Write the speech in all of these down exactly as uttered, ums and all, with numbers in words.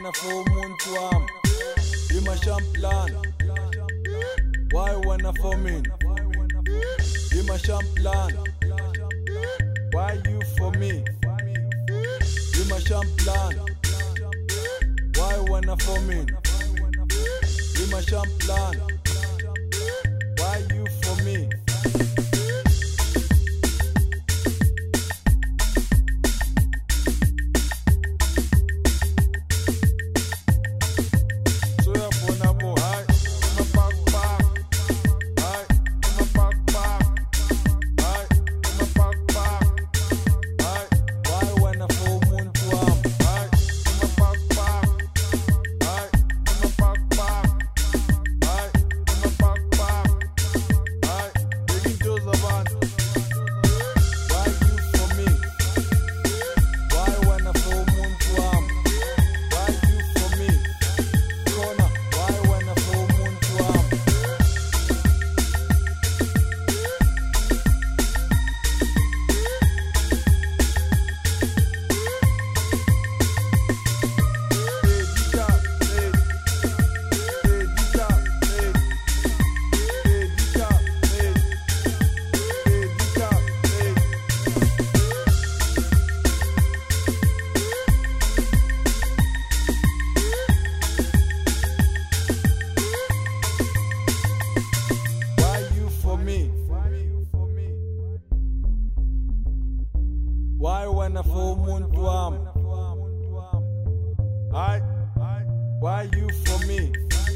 wena for umuntu wami imashamplan why wena for me imashamplan why you for me imashamplan why wena for me imashamplan why you for me Why wena for umuntu wami? Hi, why you for me?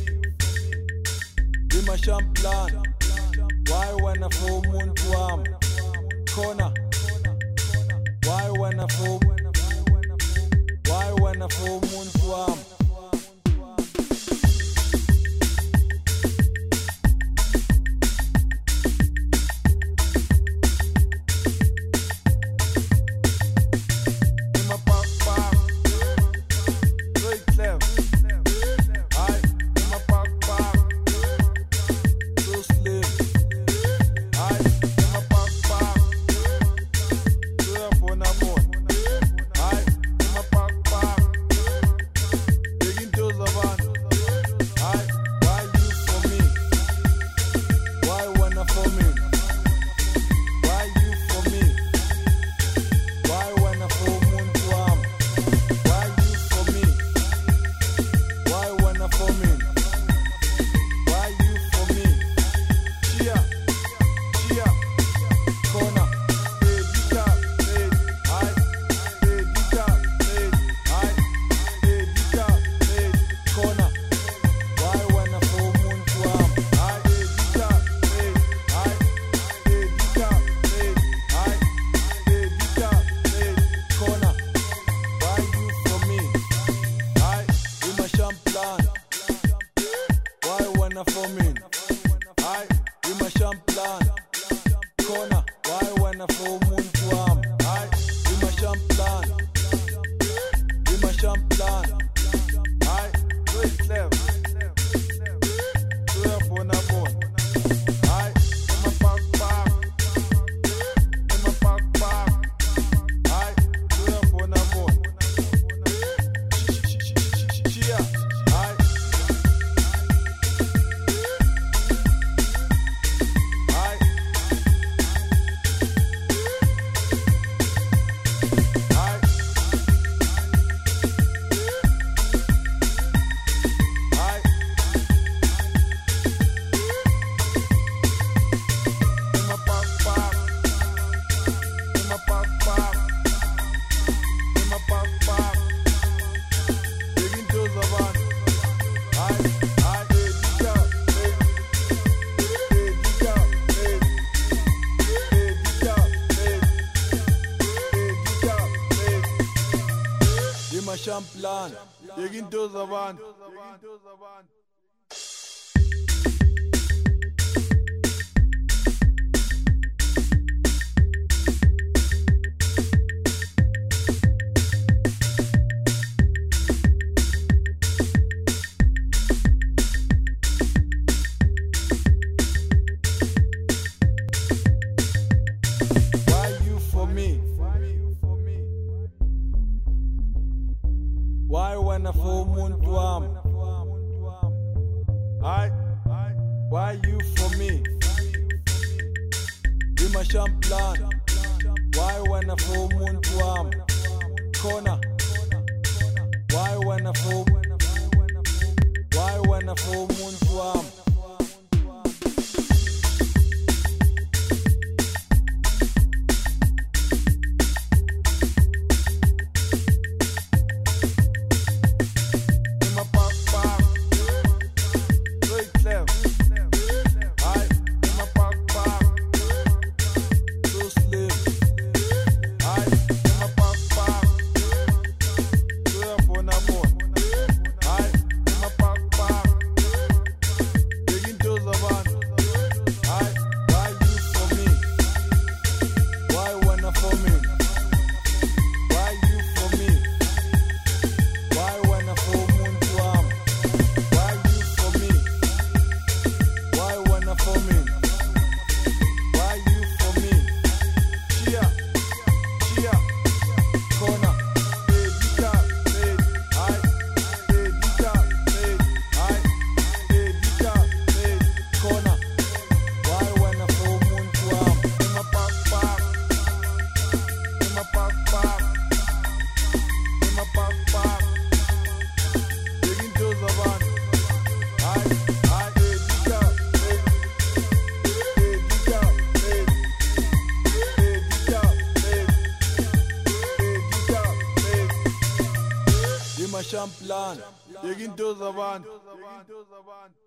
Imashamplan. Why wena for umuntu wami? Khona. Why wena for? Why wena for umuntu wami? For me, I imashamplan. Khona, why wena for umuntu wami? I imashamplan. Imashamplan. I great clever. Uyabona bona. I imapak. Imapak. I uyabona bona. Chia. Imashamplan. Yeginto zabantu. Why when I for you for me? Be my champion. Why when a full moon to arm? Corner. Why when a full Why when a full moon to arm? Champion, you can do the one.